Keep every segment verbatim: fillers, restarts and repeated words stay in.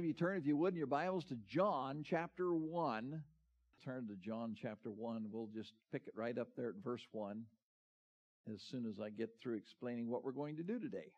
have you turn, if you would, in your Bibles to John chapter one. Turn to John chapter one. We'll just pick it right up there at verse one as soon as I get through explaining what we're going to do today.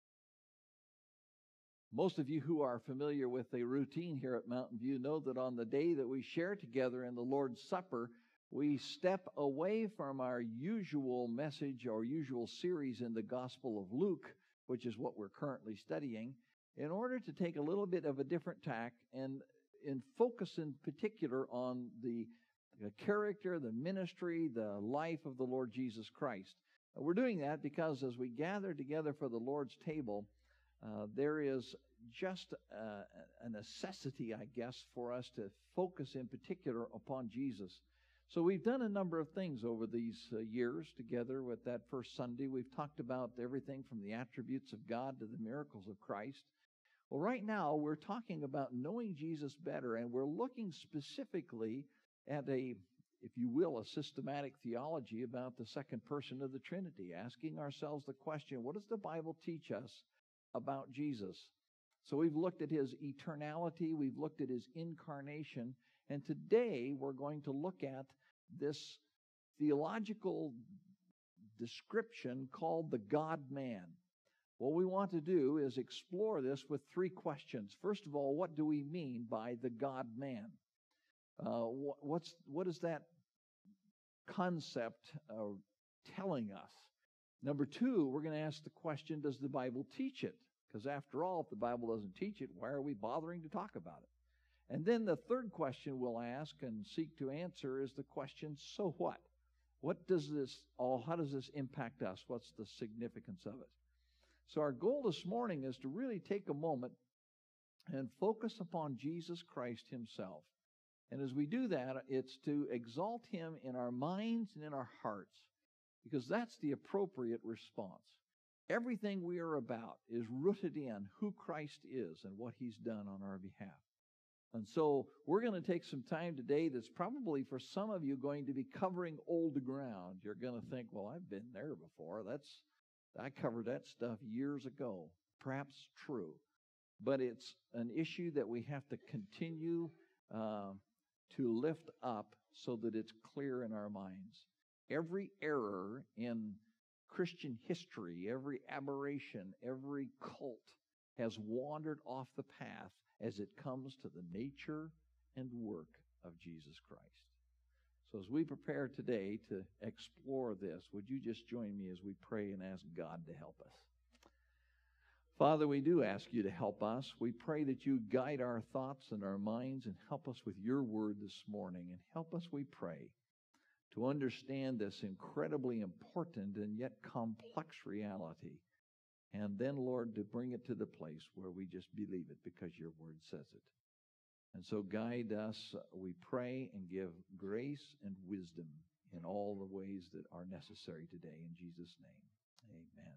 Most of you who are familiar with the routine here at Mountain View know that on the day that we share together in the Lord's Supper, we step away from our usual message or usual series in the Gospel of Luke, which is what we're currently studying, in order to take a little bit of a different tack and, and focus in particular on the, the character, the ministry, the life of the Lord Jesus Christ. We're doing that because as we gather together for the Lord's table, uh, there is just uh, a necessity, I guess, for us to focus in particular upon Jesus. So we've done a number of things over these uh, years together with that first Sunday. We've talked about everything from the attributes of God to the miracles of Christ. Well, right now we're talking about knowing Jesus better, and we're looking specifically at a, if you will, a systematic theology about the second person of the Trinity, asking ourselves the question, what does the Bible teach us about Jesus? So we've looked at his eternality, we've looked at his incarnation, and today we're going to look at this theological description called the God-man. What we want to do is explore this with three questions. First of all, what do we mean by the God-man? Uh, wh- what's, what is that concept uh, telling us? Number two, we're going to ask the question, does the Bible teach it? Because after all, if the Bible doesn't teach it, why are we bothering to talk about it? And then the third question we'll ask and seek to answer is the question, so what? What does this all, how does this impact us? What's the significance of it? So our goal this morning is to really take a moment and focus upon Jesus Christ himself. And as we do that, it's to exalt him in our minds and in our hearts, because that's the appropriate response. Everything we are about is rooted in who Christ is and what he's done on our behalf. And so we're going to take some time today that's probably for some of you going to be covering old ground. You're going to think, well, I've been there before. That's I covered that stuff years ago. Perhaps true. But it's an issue that we have to continue uh, to lift up so that it's clear in our minds. Every error in Christian history, every aberration, every cult has wandered off the path as it comes to the nature and work of Jesus Christ. So as we prepare today to explore this, would you just join me as we pray and ask God to help us? Father, we do ask you to help us. We pray that you guide our thoughts and our minds and help us with your word this morning. And help us, we pray, to understand this incredibly important and yet complex reality. And then, Lord, to bring it to the place where we just believe it because your word says it. And so guide us, we pray, and give grace and wisdom in all the ways that are necessary today. In Jesus' name, amen.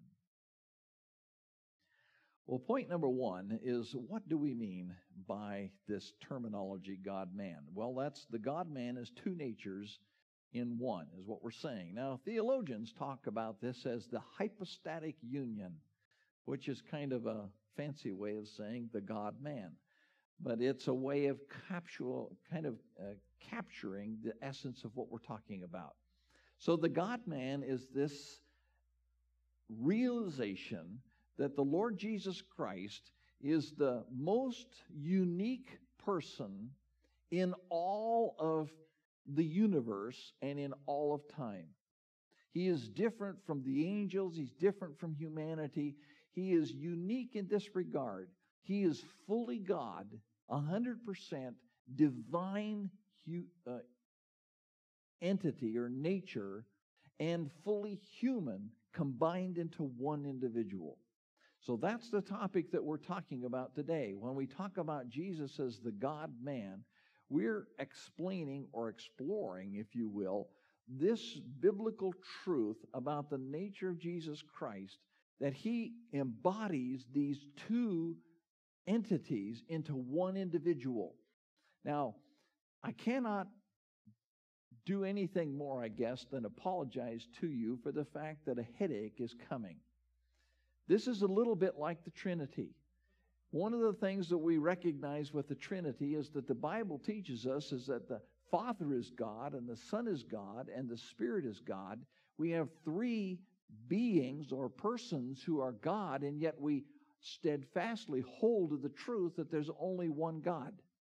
Well, point number one is, what do we mean by this terminology, God-man? Well, that's the God-man is two natures in one, is what we're saying. Now, theologians talk about this as the hypostatic union, which is kind of a fancy way of saying the God-man. But it's a way of capsule, kind of uh, capturing the essence of what we're talking about. So the God-man is this realization that the Lord Jesus Christ is the most unique person in all of the universe and in all of time. He is different from the angels. He's different from humanity. He is unique in this regard. He is fully God, one hundred percent divine hu- uh, entity or nature, and fully human combined into one individual. So that's the topic that we're talking about today. When we talk about Jesus as the God-man, we're explaining or exploring, if you will, this biblical truth about the nature of Jesus Christ, that he embodies these two entities into one individual. Now, I cannot do anything more, I guess, than apologize to you for the fact that a headache is coming. This is a little bit like the Trinity. One of the things that we recognize with the Trinity is that the Bible teaches us is that the Father is God, and the Son is God, and the Spirit is God. We have three beings or persons who are God, and yet we steadfastly hold to the truth that there's only one God.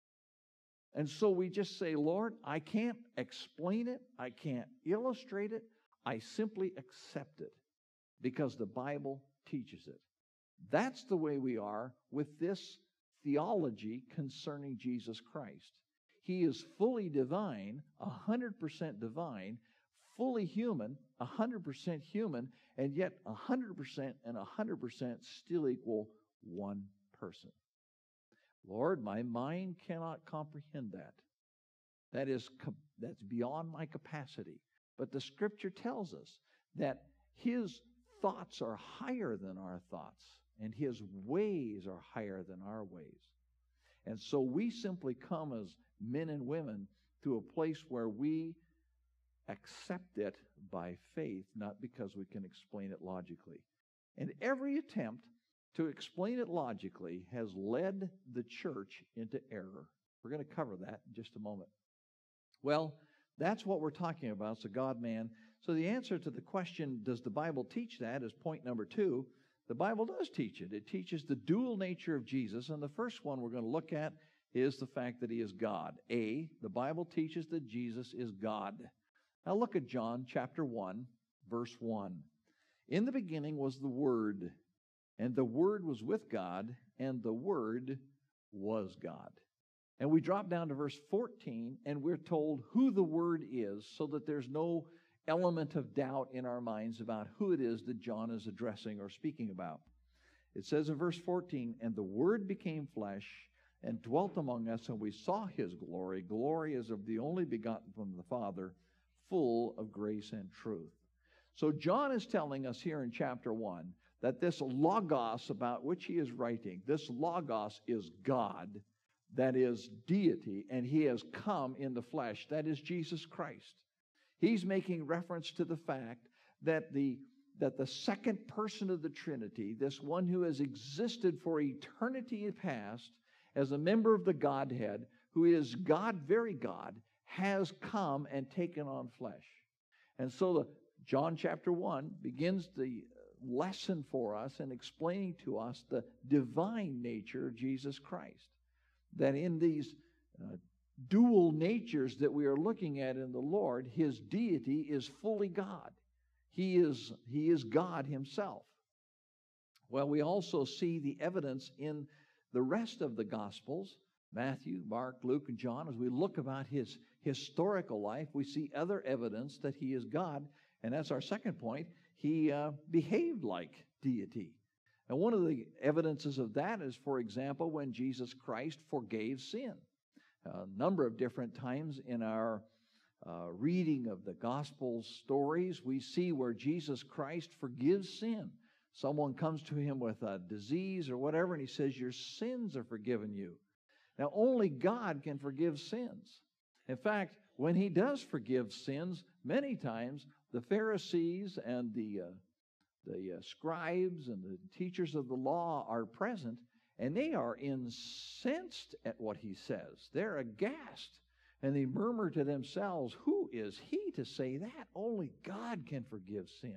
And so we just say, Lord, I can't explain it. I can't illustrate it. I simply accept it because the Bible teaches it. That's the way we are with this theology concerning Jesus Christ. He is fully divine, one hundred percent divine, fully human, one hundred percent human, and yet one hundred percent and one hundred percent still equal one person. Lord, my mind cannot comprehend that. That is, that's beyond my capacity. But the Scripture tells us that His thoughts are higher than our thoughts, and His ways are higher than our ways. And so we simply come as men and women to a place where we accept it by faith, not because we can explain it logically. And every attempt to explain it logically has led the church into error. We're going to cover that in just a moment. Well, that's what we're talking about. It's a God-man. So the answer to the question, does the Bible teach that, is point number two. The Bible does teach it. It teaches the dual nature of Jesus. And the first one we're going to look at is the fact that He is God. A, the Bible teaches that Jesus is God. Now look at John chapter one, verse one. In the beginning was the Word, and the Word was with God, and the Word was God. And we drop down to verse fourteen, and we're told who the Word is, so that there's no element of doubt in our minds about who it is that John is addressing or speaking about. It says in verse fourteen, and the Word became flesh and dwelt among us, and we saw His glory, glory as of the only begotten from the Father, full of grace and truth. So John is telling us here in chapter one that this Logos about which he is writing, this Logos is God, that is deity, and He has come in the flesh, that is Jesus Christ. He's making reference to the fact that the, that the second person of the Trinity, this one who has existed for eternity past as a member of the Godhead, who is God, very God, has come and taken on flesh. And so the, John chapter one begins the lesson for us in explaining to us the divine nature of Jesus Christ. That in these uh, dual natures that we are looking at in the Lord, His deity is fully God. He is, he is God Himself. Well, we also see the evidence in the rest of the Gospels, Matthew, Mark, Luke, and John. As we look about His historical life, we see other evidence that He is God. And that's our second point. He uh, behaved like deity. And one of the evidences of that is, for example, when Jesus Christ forgave sin. A number of different times in our uh, reading of the gospel stories, we see where Jesus Christ forgives sin. Someone comes to Him with a disease or whatever, and He says, your sins are forgiven you. Now, only God can forgive sins. In fact, when He does forgive sins, many times the Pharisees and the, uh, the uh, scribes and the teachers of the law are present, and they are incensed at what He says. They're aghast, and they murmur to themselves, who is He to say that? Only God can forgive sin.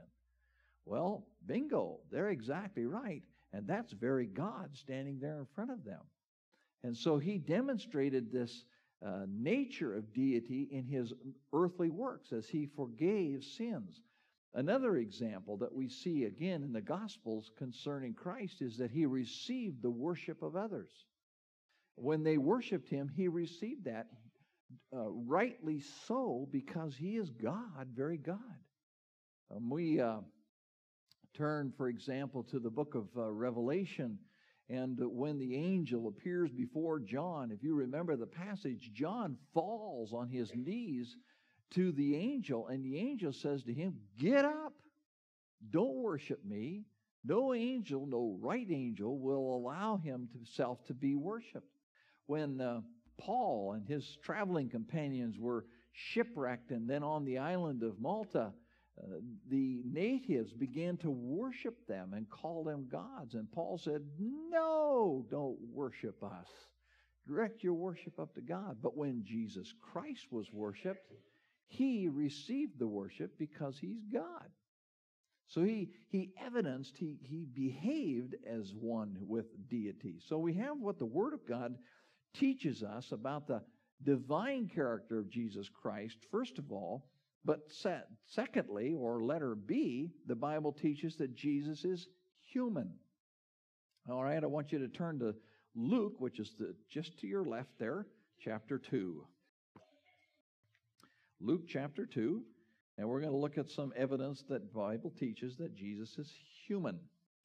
Well, bingo, they're exactly right, and that's very God standing there in front of them. And so He demonstrated this uh, nature of deity in His earthly works as He forgave sins. Another example that we see again in the Gospels concerning Christ is that He received the worship of others. When they worshiped Him, He received that uh, rightly so, because He is God, very God. Um, we uh, turn, for example, to the book of uh, Revelation, and when the angel appears before John, if you remember the passage, John falls on his knees to the angel, and the angel says to him, get up, don't worship me. No angel, no right angel will allow himself to be worshiped. When uh, Paul and his traveling companions were shipwrecked and then on the island of Malta, uh, the natives began to worship them and call them gods. And Paul said, no, don't worship us. Direct your worship up to God. But when Jesus Christ was worshiped, he received the worship because he's God. So he, he evidenced, he, he behaved as one with deity. So we have what the Word of God teaches us about the divine character of Jesus Christ, first of all. But se- secondly, or letter B, the Bible teaches that Jesus is human. All right, I want you to turn to Luke, which is the, just to your left there, chapter two. Luke chapter two. And we're going to look at some evidence that the Bible teaches that Jesus is human.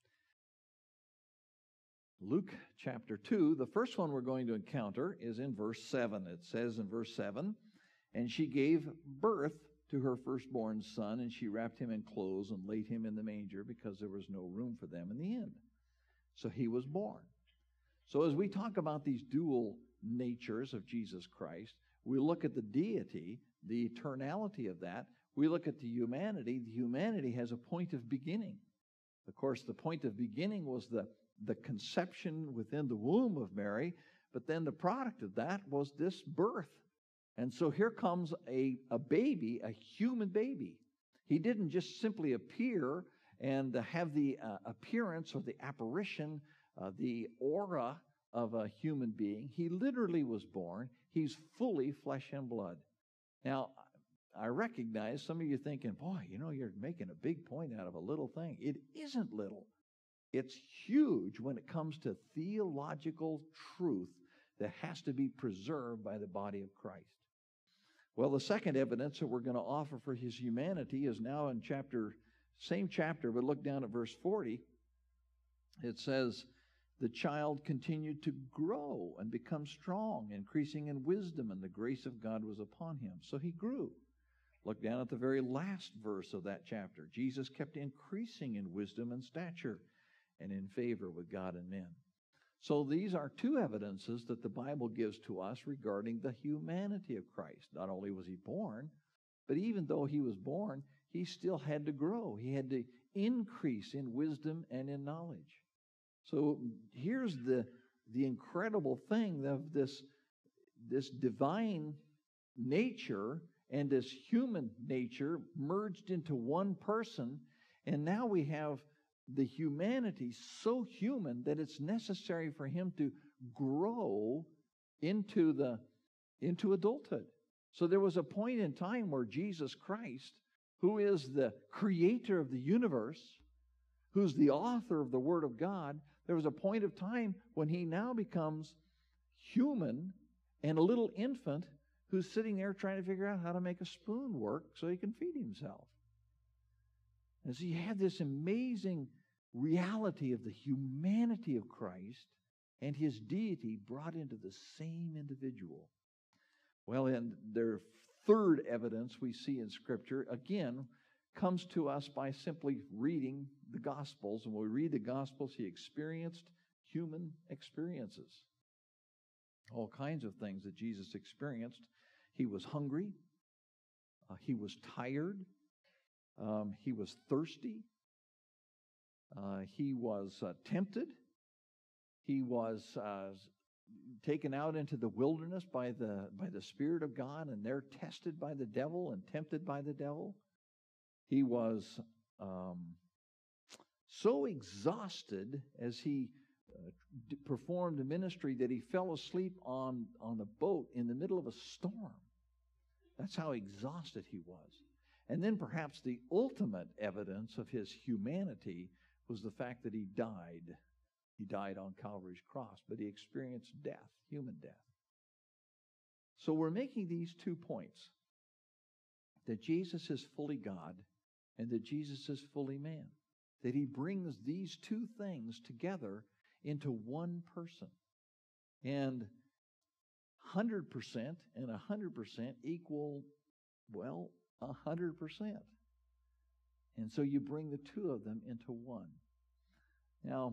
Luke chapter two, the first one we're going to encounter is in verse seven. It says in verse seven, and she gave birth to her firstborn son, and she wrapped him in clothes and laid him in the manger because there was no room for them in the inn. So he was born. So as we talk about these dual natures of Jesus Christ, we look at the deity, the eternality of that. We look at the humanity. The humanity has a point of beginning. Of course, the point of beginning was the, the conception within the womb of Mary, but then the product of that was this birth. And so here comes a, a baby, a human baby. He didn't just simply appear and have the uh, appearance or the apparition, uh, the aura of a human being. He literally was born. He's fully flesh and blood. Now, I recognize some of you thinking, boy, you know, you're making a big point out of a little thing. It isn't little. It's huge when it comes to theological truth that has to be preserved by the body of Christ. Well, the second evidence that we're going to offer for his humanity is now in chapter, same chapter, but look down at verse forty. It says, the child continued to grow and become strong, increasing in wisdom, and the grace of God was upon him. So he grew. Look down at the very last verse of that chapter. Jesus kept increasing in wisdom and stature and in favor with God and men. So these are two evidences that the Bible gives to us regarding the humanity of Christ. Not only was he born, but even though he was born, he still had to grow. He had to increase in wisdom and in knowledge. So here's the, the incredible thing of this, this divine nature and this human nature merged into one person. And now we have the humanity so human that it's necessary for him to grow into the into adulthood. So there was a point in time where Jesus Christ, who is the creator of the universe, who's the author of the Word of God, there was a point of time when he now becomes human and a little infant who's sitting there trying to figure out how to make a spoon work so he can feed himself. And so you have this amazing reality of the humanity of Christ and his deity brought into the same individual. Well, and their third evidence we see in Scripture, again, comes to us by simply reading the Gospels. And when we read the Gospels, he experienced human experiences. All kinds of things that Jesus experienced. He was hungry. Uh, he was tired. Um, he was thirsty. Uh, he was uh, tempted. He was uh, taken out into the wilderness by the by the Spirit of God, and there tested by the devil and tempted by the devil. He was um, so exhausted as he uh, d- performed the ministry that he fell asleep on, on a boat in the middle of a storm. That's how exhausted he was. And then perhaps the ultimate evidence of his humanity was the fact that he died. He died on Calvary's cross, but he experienced death, human death. So we're making these two points, that Jesus is fully God and that Jesus is fully man, that he brings these two things together into one person. And one hundred percent and one hundred percent equal, well, one hundred percent. And so you bring the two of them into one. Now,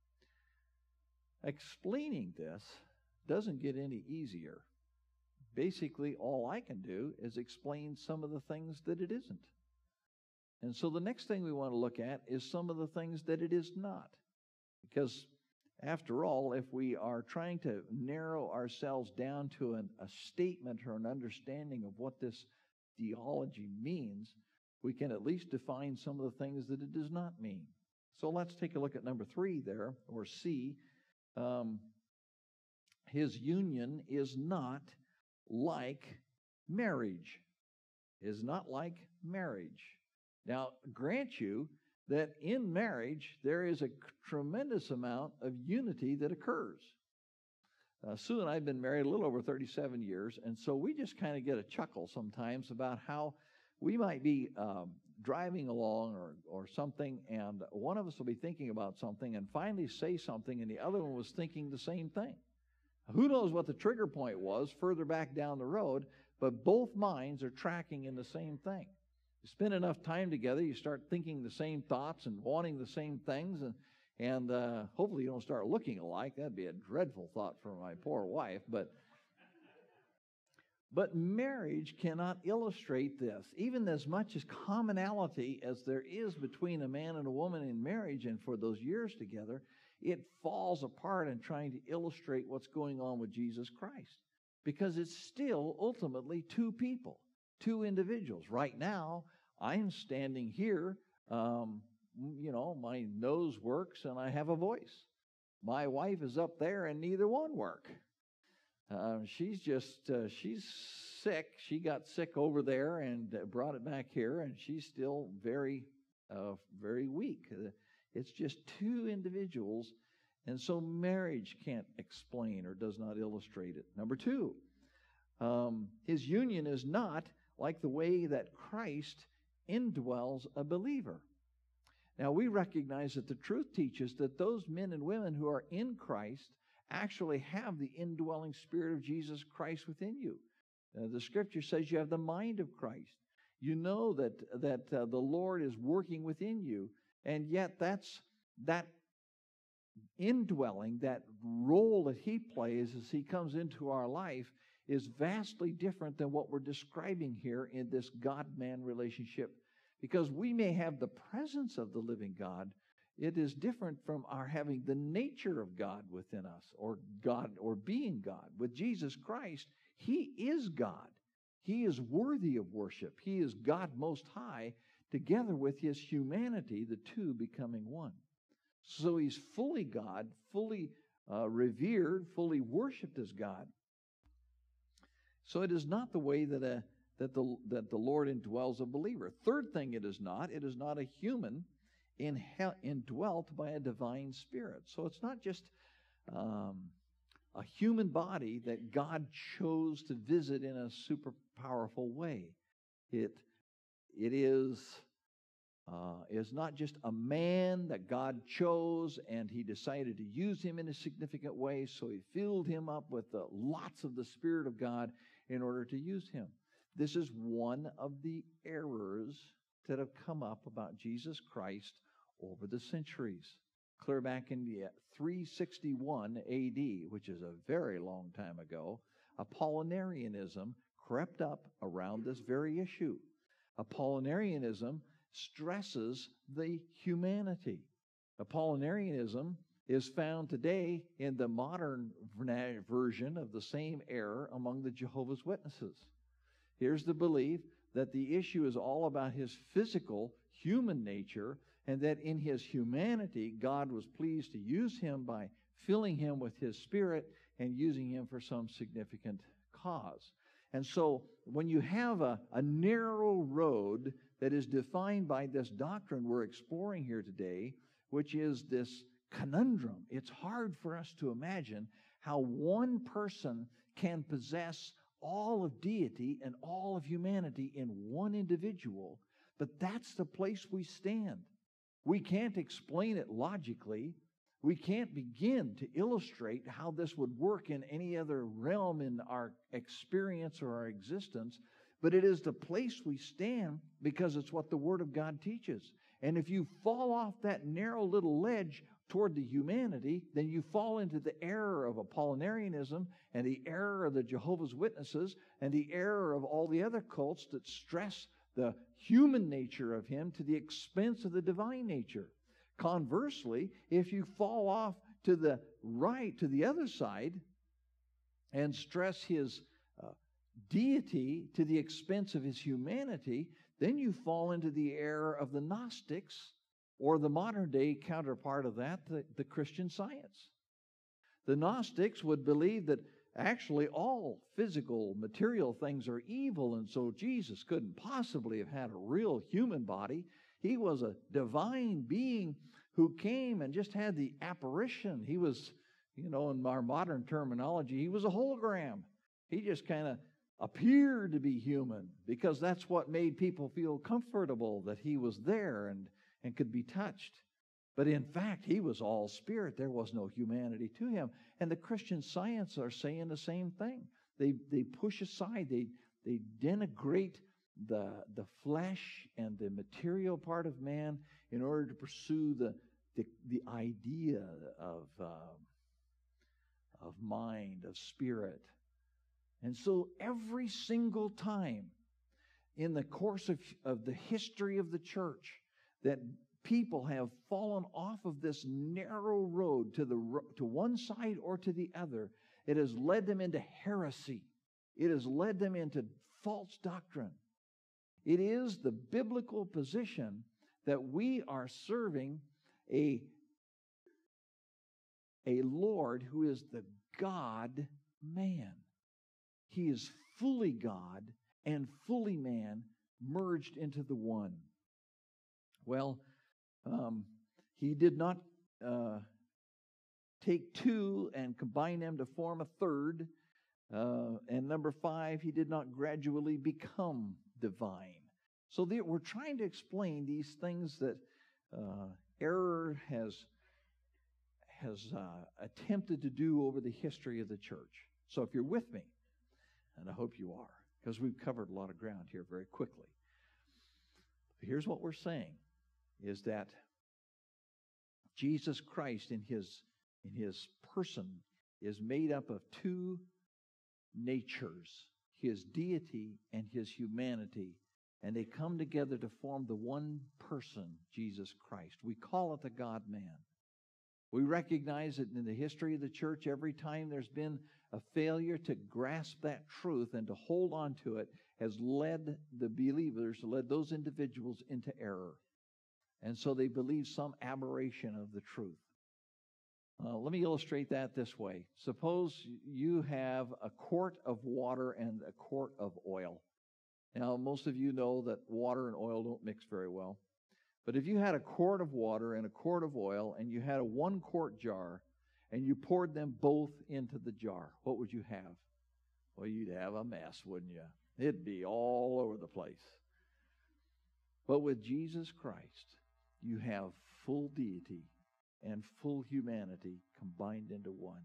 explaining this doesn't get any easier. Basically, all I can do is explain some of the things that it isn't. And so the next thing we want to look at is some of the things that it is not. Because after all, if we are trying to narrow ourselves down to an, a statement or an understanding of what this theology means, we can at least define some of the things that it does not mean. So let's take a look at number three there, or C. Um, his union is not like marriage. Is not like marriage. Now, grant you that in marriage there is a tremendous amount of unity that occurs. Uh, Sue and I have been married a little over thirty-seven years, and so we just kind of get a chuckle sometimes about how we might be um, driving along or, or something, and one of us will be thinking about something and finally say something, and the other one was thinking the same thing. Who knows what the trigger point was further back down the road, but both minds are tracking in the same thing. You spend enough time together, you start thinking the same thoughts and wanting the same things, and and uh, hopefully you don't start looking alike. That'd be a dreadful thought for my poor wife. But but marriage cannot illustrate this. Even as much as commonality as there is between a man and a woman in marriage and for those years together, it falls apart in trying to illustrate what's going on with Jesus Christ. Because it's still ultimately two people, two individuals. Right now, I'm standing here, um, you know, my nose works and I have a voice. My wife is up there and neither one work. Uh, she's just, uh, she's sick. She got sick over there and brought it back here, and she's still very, uh, very weak. It's just two individuals, and so marriage can't explain or does not illustrate it. Number two, um, his union is not like the way that Christ indwells a believer. Now, we recognize that the truth teaches that those men and women who are in Christ actually have the indwelling Spirit of Jesus Christ within you. Uh, the Scripture says you have the mind of Christ. You know that that uh, the Lord is working within you, and yet that's that indwelling, that role that He plays as He comes into our life, is vastly different than what we're describing here in this God-man relationship. Because we may have the presence of the living God, it is different from our having the nature of God within us, or God, or being God. With Jesus Christ, He is God. He is worthy of worship. He is God Most High, together with His humanity, the two becoming one. So He's fully God, fully uh, revered, fully worshiped as God. So it is not the way that a that the that the Lord indwells a believer. Third thing, it is not. It is not a human in indwelt by a divine spirit. So it's not just um, a human body that God chose to visit in a super powerful way. It it is uh, is not just a man that God chose and He decided to use him in a significant way, so He filled him up with uh, lots of the Spirit of God in order to use him. This is one of the errors that have come up about Jesus Christ over the centuries. Clear back in the three sixty-one A D, which is a very long time ago, Apollinarianism crept up around this very issue. Apollinarianism stresses the humanity. Apollinarianism is found today in the modern version of the same error among the Jehovah's Witnesses. Here's the belief that the issue is all about His physical, human nature, and that in His humanity, God was pleased to use Him by filling Him with His Spirit and using Him for some significant cause. And so when you have a, a narrow road that is defined by this doctrine we're exploring here today, which is this conundrum, it's hard for us to imagine how one person can possess all of deity and all of humanity in one individual, but that's the place we stand. We can't explain it logically. We can't begin to illustrate how this would work in any other realm in our experience or our existence, but it is the place we stand because it's what the Word of God teaches. And if you fall off that narrow little ledge toward the humanity, then you fall into the error of Apollinarianism and the error of the Jehovah's Witnesses and the error of all the other cults that stress the human nature of him to the expense of the divine nature. Conversely, if you fall off to the right, to the other side, and stress his uh, deity to the expense of his humanity, then you fall into the error of the Gnostics, or the modern day counterpart of that, the, the Christian Science. The Gnostics would believe that actually all physical, material things are evil, and so Jesus couldn't possibly have had a real human body. He was a divine being who came and just had the apparition. He was, you know, in our modern terminology, he was a hologram. He just kind of appeared to be human because that's what made people feel comfortable, that he was there and, and could be touched. But in fact, he was all spirit. There was no humanity to him. And the Christian Science are saying the same thing. They they push aside, they they denigrate the the flesh and the material part of man in order to pursue the the, the idea of uh, of mind, of spirit. And so every single time in the course of, of the history of the church that people have fallen off of this narrow road to the to one side or to the other, it has led them into heresy. It has led them into false doctrine. It is the biblical position that we are serving a, a Lord who is the God-man. He is fully God and fully man merged into the one. Well, Um, he did not uh, take two and combine them to form a third. Uh, and number five, he did not gradually become divine. So the, we're trying to explain these things that uh, error has, has uh, attempted to do over the history of the church. So if you're with me, and I hope you are, because we've covered a lot of ground here very quickly. Here's what we're saying. Is that Jesus Christ in his, in his person is made up of two natures, his deity and his humanity, and they come together to form the one person, Jesus Christ. We call it the God-man. We recognize that in the history of the church, every time there's been a failure to grasp that truth and to hold on to it has led the believers, led those individuals into error. And so they believe some aberration of the truth. Uh, let me illustrate that this way. Suppose you have a quart of water and a quart of oil. Now, most of you know that water and oil don't mix very well. But if you had a quart of water and a quart of oil, and you had a one-quart jar, and you poured them both into the jar, what would you have? Well, you'd have a mess, wouldn't you? It'd be all over the place. But with Jesus Christ, you have full deity and full humanity combined into one.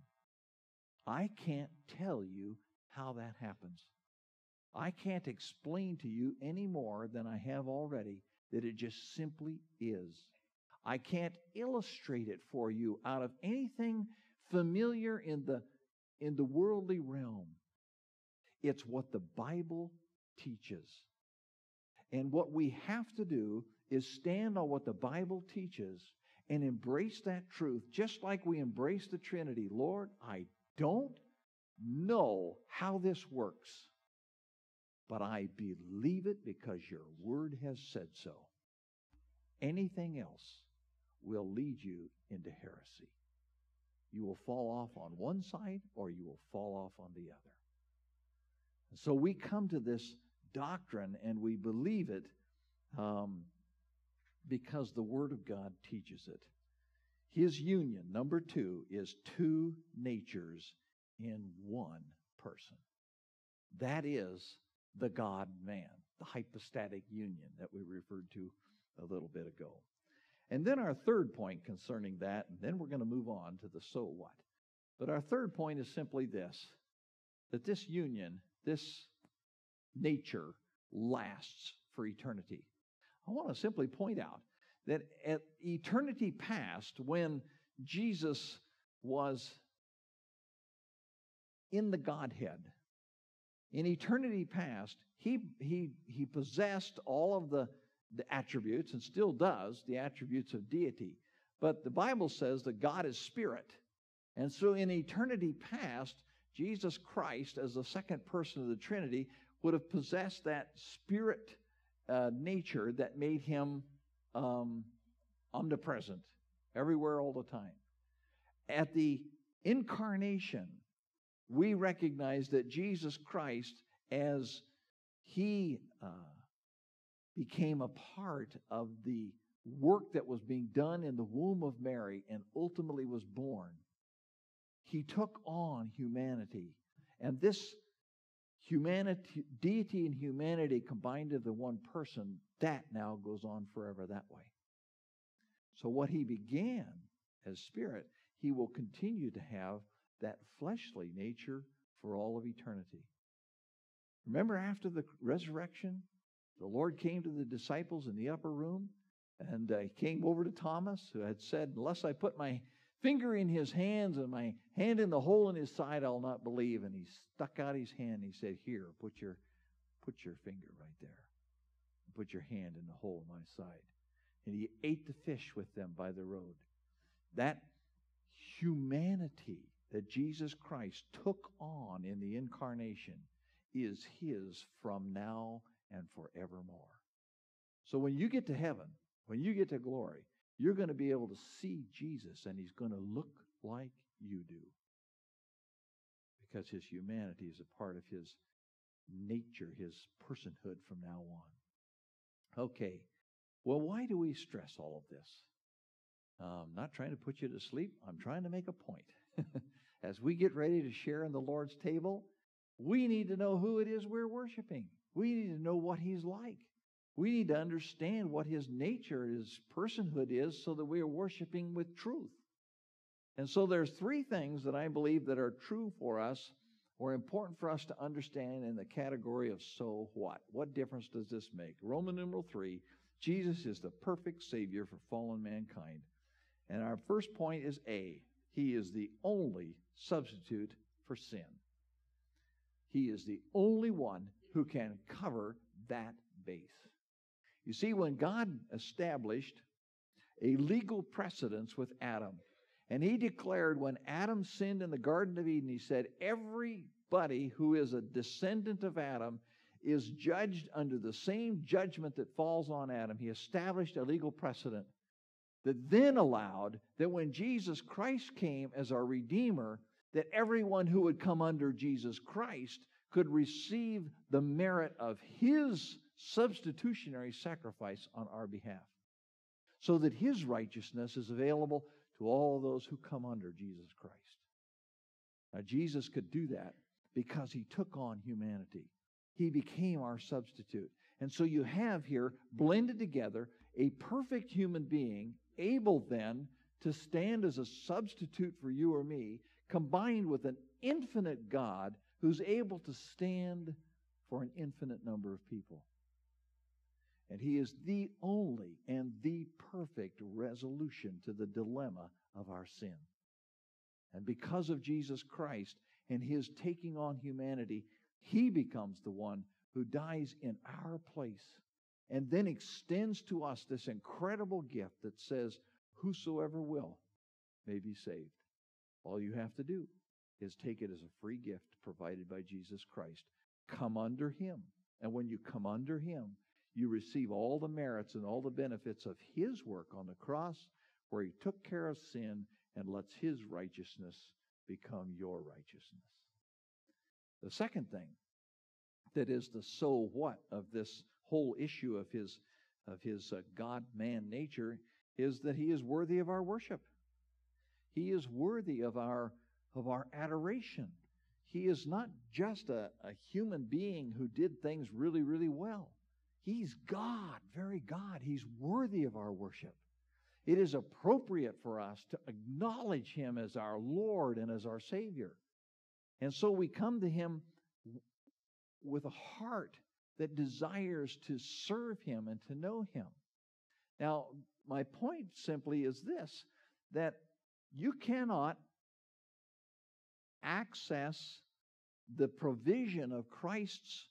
I can't tell you how that happens. I can't explain to you any more than I have already that it just simply is. I can't illustrate it for you out of anything familiar in the, in the worldly realm. It's what the Bible teaches. And what we have to do is stand on what the Bible teaches and embrace that truth, just like we embrace the Trinity. Lord, I don't know how this works, but I believe it because your word has said so. Anything else will lead you into heresy. You will fall off on one side or you will fall off on the other. And so we come to this doctrine and we believe it um, because the Word of God teaches it. His union, number two, is two natures in one person. That is the God-man, the hypostatic union that we referred to a little bit ago. And then our third point concerning that, and then we're going to move on to the so what. But our third point is simply this, that this union, this nature lasts for eternity. I want to simply point out that at eternity past, when Jesus was in the Godhead, In eternity past, he, he, he possessed all of the, the attributes, and still does, the attributes of deity. But the Bible says that God is spirit. And so in eternity past, Jesus Christ, as the second person of the Trinity, would have possessed that spirit uh, nature that made him um, omnipresent, everywhere all the time. At the incarnation, we recognize that Jesus Christ, as he uh, became a part of the work that was being done in the womb of Mary and ultimately was born, he took on humanity. And this humanity, deity and humanity combined into one person, that now goes on forever that way. So what he began as spirit, he will continue to have that fleshly nature for all of eternity. Remember, after the resurrection, the Lord came to the disciples in the upper room, and uh, he came over to Thomas, who had said, unless I put my finger in his hands and my hand in the hole in his side, I'll not believe. And he stuck out his hand and he said, here, put your, put your finger right there. Put your hand in the hole in my side. And he ate the fish with them by the road. That humanity that Jesus Christ took on in the incarnation is his from now and forevermore. So when you get to heaven, when you get to glory, you're going to be able to see Jesus, and he's going to look like you do, because his humanity is a part of his nature, his personhood from now on. Okay, well, why do we stress all of this? I'm not trying to put you to sleep. I'm trying to make a point. As we get ready to share in the Lord's table, we need to know who it is we're worshiping. We need to know what he's like. We need to understand what his nature, his personhood is, so that we are worshiping with truth. And so there's three things that I believe that are true for us, or important for us to understand in the category of so what. What difference does this make? Roman numeral three, Jesus is the perfect Savior for fallen mankind. And our first point is A. He is the only substitute for sin. He is the only one who can cover that base. You see, when God established a legal precedence with Adam, and he declared when Adam sinned in the Garden of Eden, he said, everybody who is a descendant of Adam is judged under the same judgment that falls on Adam. He established a legal precedent that then allowed that when Jesus Christ came as our Redeemer, that everyone who would come under Jesus Christ could receive the merit of his substitutionary sacrifice on our behalf, so that his righteousness is available to all those who come under Jesus Christ. Now, Jesus could do that because he took on humanity. He became our substitute. And so you have here blended together a perfect human being, able then to stand as a substitute for you or me, combined with an infinite God who's able to stand for an infinite number of people. And he is the only and the perfect resolution to the dilemma of our sin. And because of Jesus Christ and his taking on humanity, he becomes the one who dies in our place and then extends to us this incredible gift that says, whosoever will may be saved. All you have to do is take it as a free gift provided by Jesus Christ. Come under him. And when you come under him, you receive all the merits and all the benefits of his work on the cross, where he took care of sin and lets his righteousness become your righteousness. The second thing that is the so what of this whole issue of his, of his uh, God-man nature is that he is worthy of our worship. He is worthy of our, of our adoration. He is not just a, a human being who did things really, really well. He's God, very God. He's worthy of our worship. It is appropriate for us to acknowledge him as our Lord and as our Savior. And so we come to him with a heart that desires to serve him and to know him. Now, my point simply is this, that you cannot access the provision of Christ's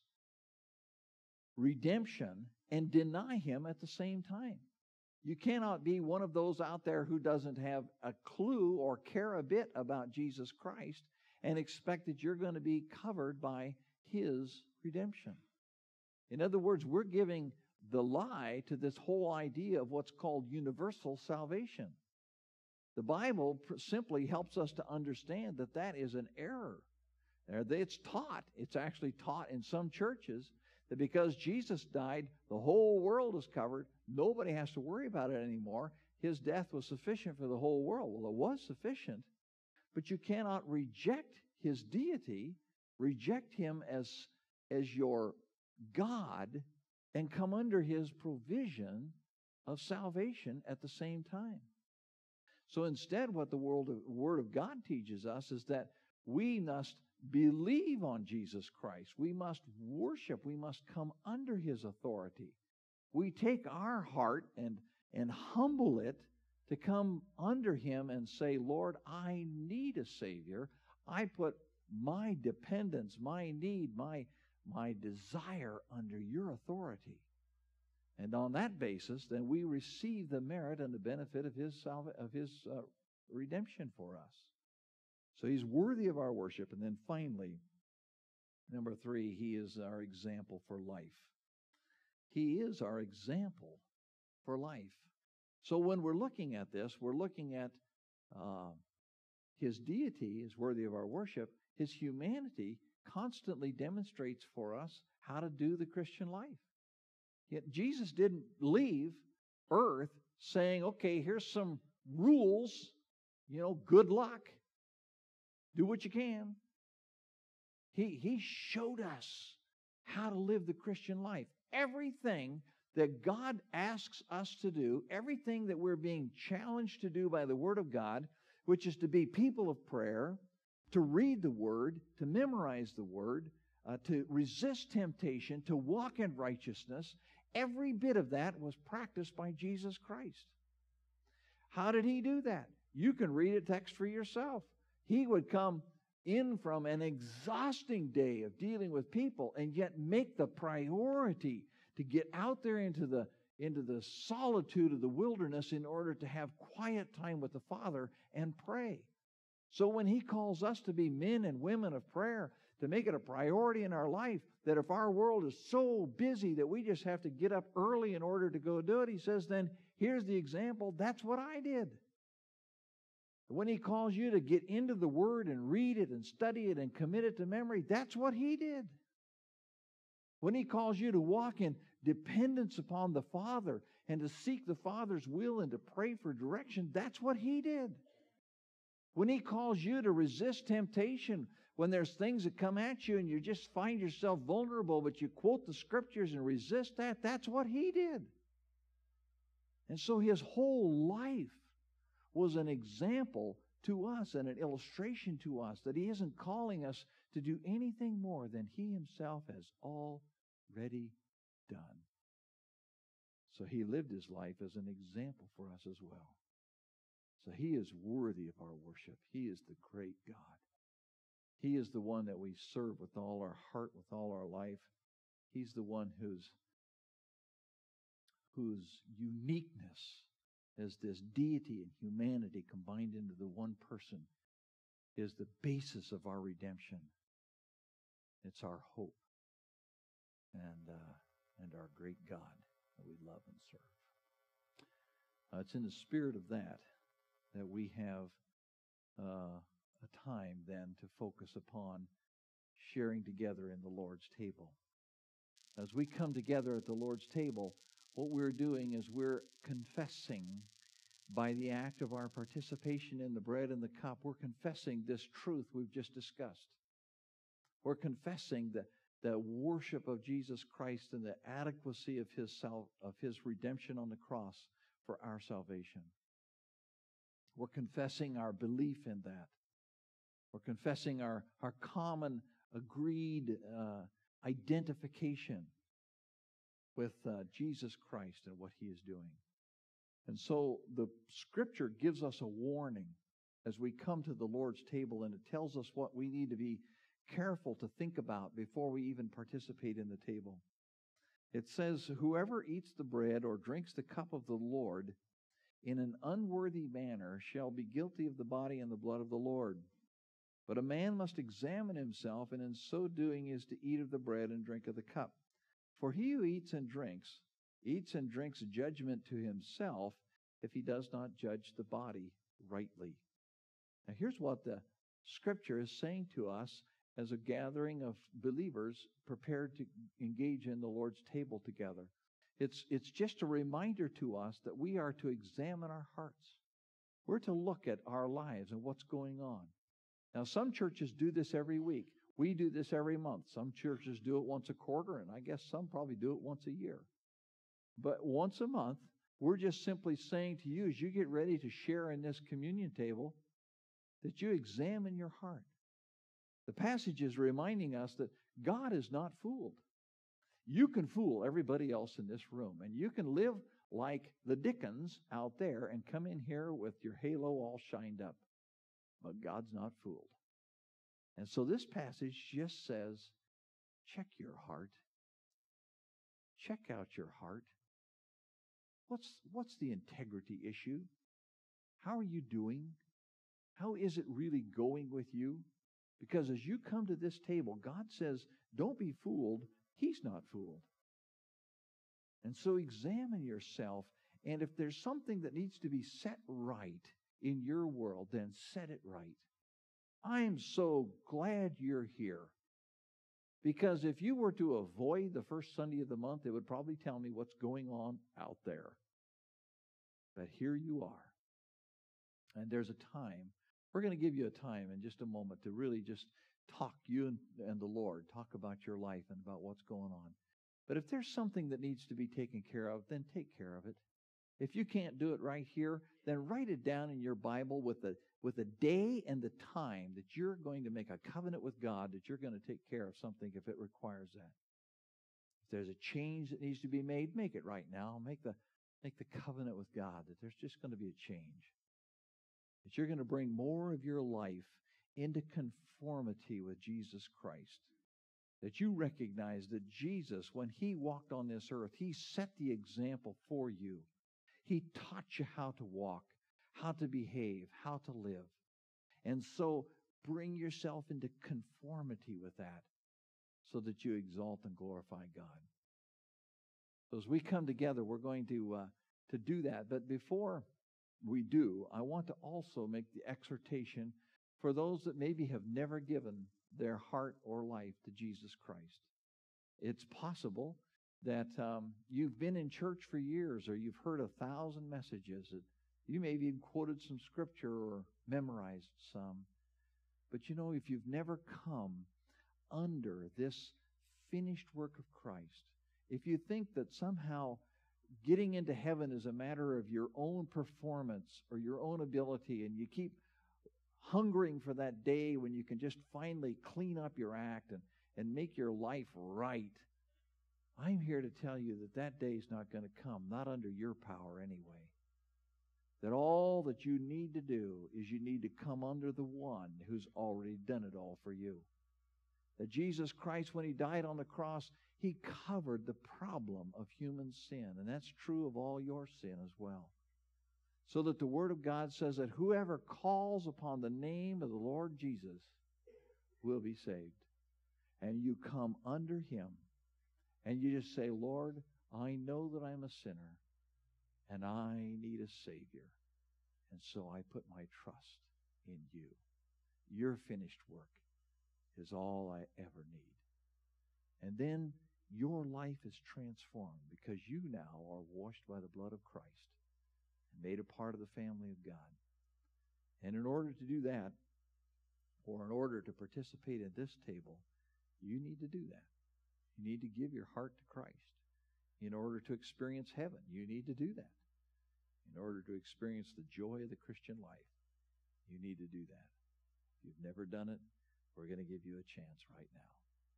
redemption and deny Him at the same time. You cannot be one of those out there who doesn't have a clue or care a bit about Jesus Christ and expect that you're going to be covered by His redemption. In other words, we're giving the lie to this whole idea of what's called universal salvation. The Bible simply helps us to understand that that is an error. It's taught, it's actually taught in some churches, that because Jesus died, the whole world is covered. Nobody has to worry about it anymore. His death was sufficient for the whole world. Well, it was sufficient, but you cannot reject His deity, reject Him as, as your God, and come under His provision of salvation at the same time. So instead, what the world of, Word of God teaches us is that we must believe on Jesus Christ. We must worship. We must come under His authority. We take our heart and, and humble it to come under Him and say, Lord, I need a Savior. I put my dependence, my need, my, my desire under your authority. And on that basis, then we receive the merit and the benefit of His, salva- of his uh, redemption for us. So He's worthy of our worship. And then finally, number three, He is our example for life. He is our example for life. So when we're looking at this, we're looking at uh, His deity is worthy of our worship. His humanity constantly demonstrates for us how to do the Christian life. Yet Jesus didn't leave earth saying, okay, here's some rules, you know, good luck. Do what you can. He, he showed us how to live the Christian life. Everything that God asks us to do, everything that we're being challenged to do by the Word of God, which is to be people of prayer, to read the Word, to memorize the Word, uh, to resist temptation, to walk in righteousness, every bit of that was practiced by Jesus Christ. How did He do that? You can read a text for yourself. He would come in from an exhausting day of dealing with people and yet make the priority to get out there into the, into the solitude of the wilderness in order to have quiet time with the Father and pray. So when He calls us to be men and women of prayer, to make it a priority in our life, that if our world is so busy that we just have to get up early in order to go do it, He says, then here's the example. That's what I did. When He calls you to get into the Word and read it and study it and commit it to memory, that's what He did. When He calls you to walk in dependence upon the Father and to seek the Father's will and to pray for direction, that's what He did. When He calls you to resist temptation, when there's things that come at you and you just find yourself vulnerable, but you quote the Scriptures and resist that, that's what He did. And so His whole life was an example to us and an illustration to us that He isn't calling us to do anything more than He Himself has already done. So He lived His life as an example for us as well. So He is worthy of our worship. He is the great God. He is the one that we serve with all our heart, with all our life. He's the one whose, whose uniqueness as this deity and humanity combined into the one person is the basis of our redemption. It's our hope and uh, and our great God that we love and serve. Uh, it's in the spirit of that that we have uh, a time then to focus upon sharing together in the Lord's table. As we come together at the Lord's table, what we're doing is we're confessing by the act of our participation in the bread and the cup, we're confessing this truth we've just discussed. We're confessing the, the worship of Jesus Christ and the adequacy of his, sal- of his redemption on the cross for our salvation. We're confessing our belief in that. We're confessing our, our common agreed uh, identification with uh, Jesus Christ and what He is doing. And so the Scripture gives us a warning as we come to the Lord's table, and it tells us what we need to be careful to think about before we even participate in the table. It says, whoever eats the bread or drinks the cup of the Lord in an unworthy manner shall be guilty of the body and the blood of the Lord. But a man must examine himself, and in so doing is to eat of the bread and drink of the cup. For he who eats and drinks, eats and drinks judgment to himself, if he does not judge the body rightly. Now here's what the Scripture is saying to us as a gathering of believers prepared to engage in the Lord's table together. It's, it's just a reminder to us that we are to examine our hearts. We're to look at our lives and what's going on. Now, some churches do this every week. We do this every month. Some churches do it once a quarter, and I guess some probably do it once a year. But once a month, we're just simply saying to you, as you get ready to share in this communion table, that you examine your heart. The passage is reminding us that God is not fooled. You can fool everybody else in this room, and you can live like the Dickens out there and come in here with your halo all shined up. But God's not fooled. And so this passage just says, check your heart. Check out your heart. What's, what's the integrity issue? How are you doing? How is it really going with you? Because as you come to this table, God says, don't be fooled. He's not fooled. And so examine yourself, and if there's something that needs to be set right in your world, then set it right. I'm so glad you're here. Because if you were to avoid the first Sunday of the month, it would probably tell me what's going on out there. But here you are. And there's a time. We're going to give you a time in just a moment to really just talk, you and, and the Lord, talk about your life and about what's going on. But if there's something that needs to be taken care of, then take care of it. If you can't do it right here, then write it down in your Bible with the with the day and the time that you're going to make a covenant with God, that you're going to take care of something if it requires that. If there's a change that needs to be made, make it right now. Make the make the covenant with God that there's just going to be a change. That you're going to bring more of your life into conformity with Jesus Christ. That you recognize that Jesus, when He walked on this earth, He set the example for you. He taught you how to walk, how to behave, how to live. And so bring yourself into conformity with that so that you exalt and glorify God. So as we come together, we're going to, uh, to do that. But before we do, I want to also make the exhortation for those that maybe have never given their heart or life to Jesus Christ. It's possible that um, you've been in church for years, or you've heard a thousand messages. That you maybe even quoted some scripture or memorized some. But you know, if you've never come under this finished work of Christ, if you think that somehow getting into heaven is a matter of your own performance or your own ability, and you keep hungering for that day when you can just finally clean up your act and, and make your life right, I'm here to tell you that that day is not going to come, not under your power anyway. That all that you need to do is you need to come under the one who's already done it all for you. That Jesus Christ, when He died on the cross, He covered the problem of human sin. And that's true of all your sin as well. So that the Word of God says that whoever calls upon the name of the Lord Jesus will be saved. And you come under Him. And you just say, Lord, I know that I'm a sinner, and I need a Savior. And so I put my trust in you. Your finished work is all I ever need. And then your life is transformed because you now are washed by the blood of Christ and made a part of the family of God. And in order to do that, or in order to participate in this table, you need to do that. You need to give your heart to Christ. In order to experience heaven, you need to do that. In order to experience the joy of the Christian life, you need to do that. If you've never done it, we're going to give you a chance right now.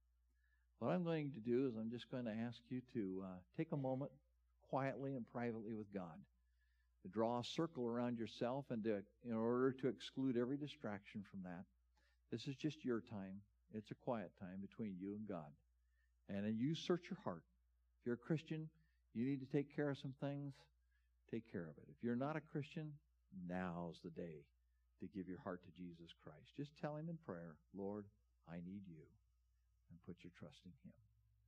What I'm going to do is I'm just going to ask you to uh, take a moment quietly and privately with God, to draw a circle around yourself and to, in order to exclude every distraction from that. This is just your time. It's a quiet time between you and God. And then you search your heart. If you're a Christian, you need to take care of some things. Take care of it. If you're not a Christian, now's the day to give your heart to Jesus Christ. Just tell him in prayer, Lord, I need you. And put your trust in him.